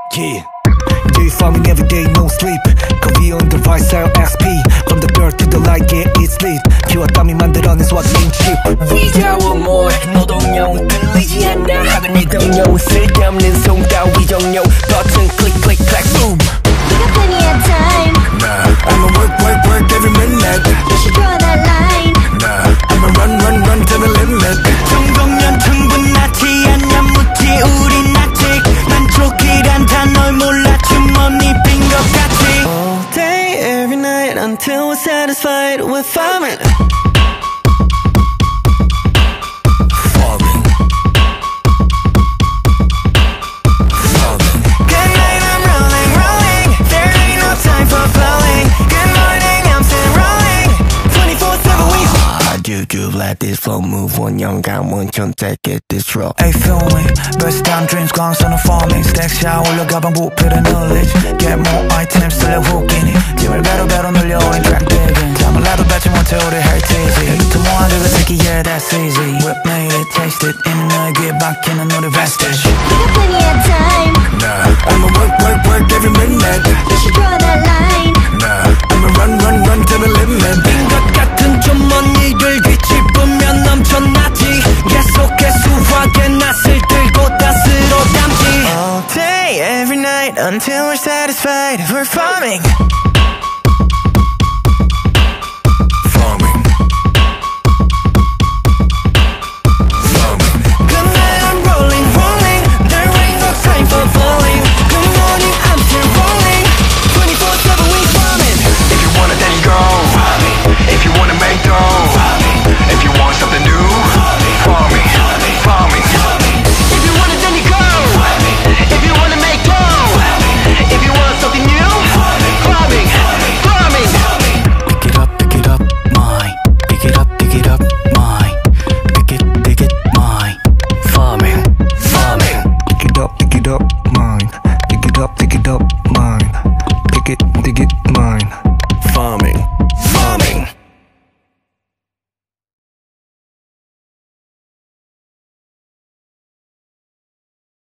Yeah. Do you farming every day, no sleep. Coffee on the right side, XP. From the dirt to the light, yeah, it's lit. 키와 땀이 만들어낸 swag name chip. 위자워 more 노동요 끌리지 않아 학은 일동요 쓸데없는 송다 위정요 버튼 click click clack boom. We got plenty of time. Nah, I'ma work every minute. You should draw that line. Nah, I'ma run to the limit. 정동년 충분하지 않냐 묻지 우린 아직 만족이란 단어를 몰라 주머니 빈 것 같지. All day every night until we're satisfied with farming. Let this flow move 원영감 원천 take it this road. Hey feel me, best time dreams 광선은 farming Stacks 샤 올라가방 부패는 knowledge Get more items 쓸려 웃기니 짐을 배로 늘려 in track digging 잠을 나도 뱉지 못해 우리 heritage 또 모아두고 새끼 yeah that's easy Whip made it, taste it 있는 너의 귀에 박히는 우리 vestige. We got plenty of time. Nah, I'ma work every minute. You should draw that line. Nah, I'ma run to the limit. 빈 것 같은 주머니를 뒤집으면 넘쳐나지 계속해 수확의 낫을 들고 탓으로 담지. All day every night until we're satisfied we're farming.